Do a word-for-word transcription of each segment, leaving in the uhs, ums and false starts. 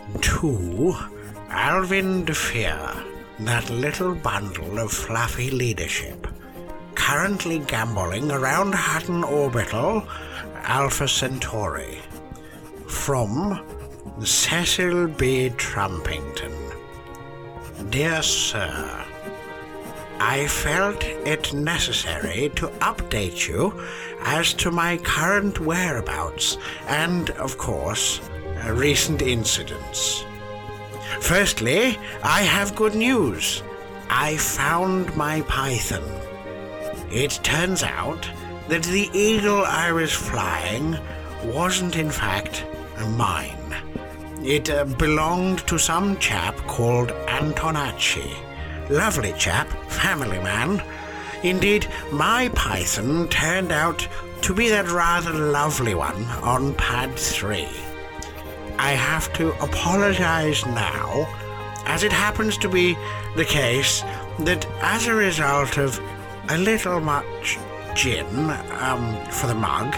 to Alvin DeFear, that little bundle of fluffy leadership, currently gamboling around Hutton Orbital, Alpha Centauri. From Cecil B. Trumpington. Dear Sir, I felt it necessary to update you as to my current whereabouts and, of course, recent incidents. Firstly, I have good news. I found my python. It turns out that the eagle I was flying wasn't in fact mine. It uh, belonged to some chap called Antonacci. Lovely chap, family man. Indeed, my python turned out to be that rather lovely one on pad three. I have to apologize now, as it happens to be the case that as a result of a little much gin um, for the mug,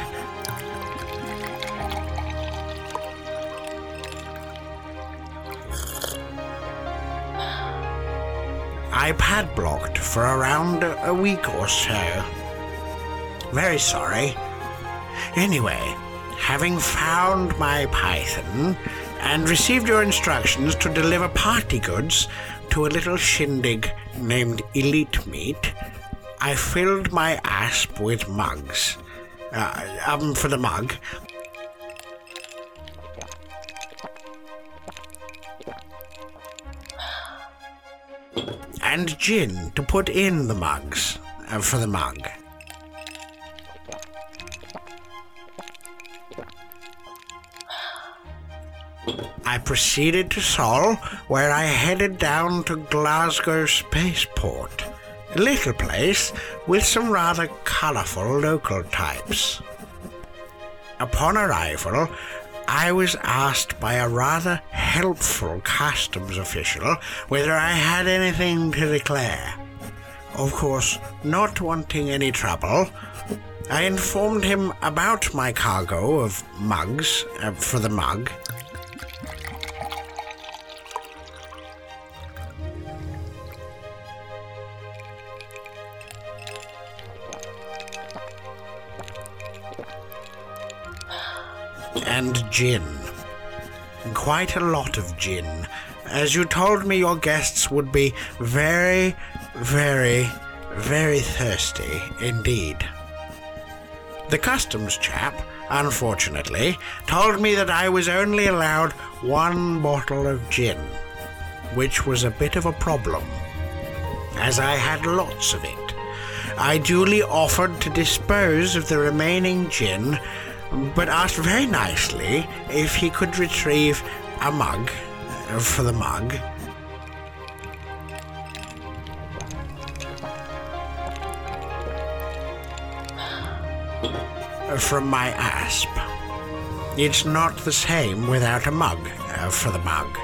I padlocked for around a week or so. Very sorry. Anyway, having found my python and received your instructions to deliver party goods to a little shindig named Elite Meat, I filled my asp with mugs. Uh, um, for the mug. And gin to put in the mugs, uh, for the mug. I proceeded to Sol, where I headed down to Glasgow Spaceport, a little place with some rather colourful local types. Upon arrival, I was asked by a rather helpful customs official whether I had anything to declare. Of course, not wanting any trouble, I informed him about my cargo of mugs uh, for the mug. And gin. Quite a lot of gin, as you told me your guests would be very, very, very thirsty indeed. The customs chap, unfortunately, told me that I was only allowed one bottle of gin, which was a bit of a problem, as I had lots of it. I duly offered to dispose of the remaining gin, but asked very nicely if he could retrieve a mug for the mug. From my asp. It's not the same without a mug uh, for the mug.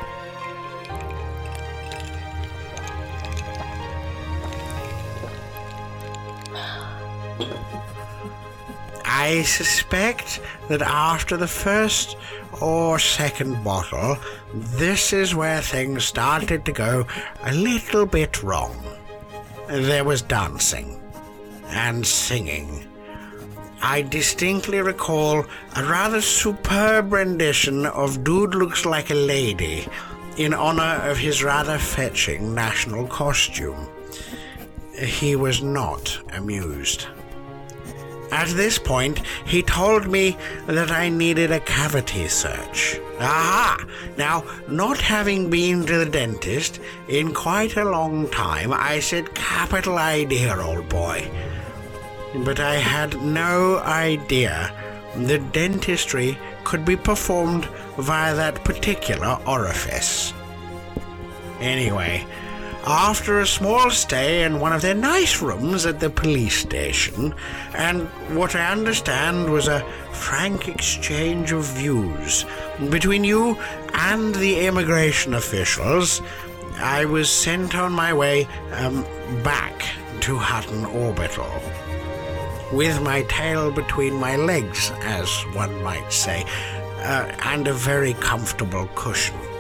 I suspect that after the first or second bottle, this is where things started to go a little bit wrong. There was dancing and singing. I distinctly recall a rather superb rendition of Dude Looks Like a Lady in honor of his rather fetching national costume. He was not amused. At this point, he told me that I needed a cavity search. Aha! Now, not having been to the dentist in quite a long time, I said, capital idea, old boy. But I had no idea that dentistry could be performed via that particular orifice. Anyway, after a small stay in one of their nice rooms at the police station, and what I understand was a frank exchange of views between you and the immigration officials, I was sent on my way um, back to Hutton Orbital, with my tail between my legs, as one might say, uh, and a very comfortable cushion.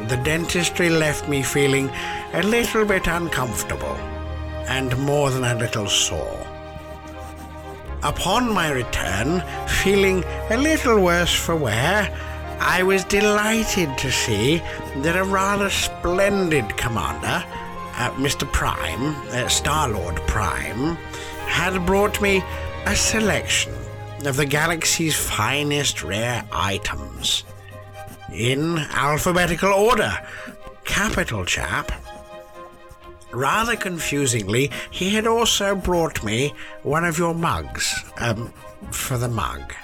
the dentistry left me feeling a little bit uncomfortable and more than a little sore. Upon my return, feeling a little worse for wear, I was delighted to see that a rather splendid commander, uh, Mister Prime, uh, Star-Lord Prime, had brought me a selection of the galaxy's finest rare items. In alphabetical order, capital chap. Rather confusingly, he had also brought me one of your mugs, um, for the mug.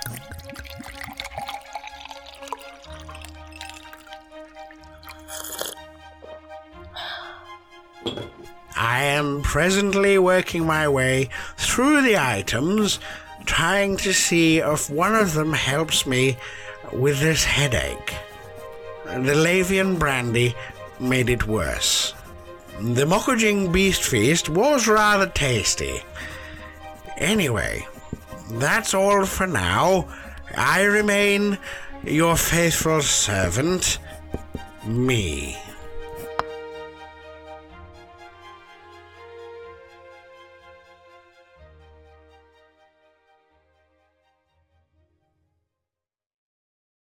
I am presently working my way through the items, trying to see if one of them helps me with this headache. The Lavian brandy made it worse. The Mokujing Beast Feast was rather tasty. Anyway, that's all for now. I remain your faithful servant, me.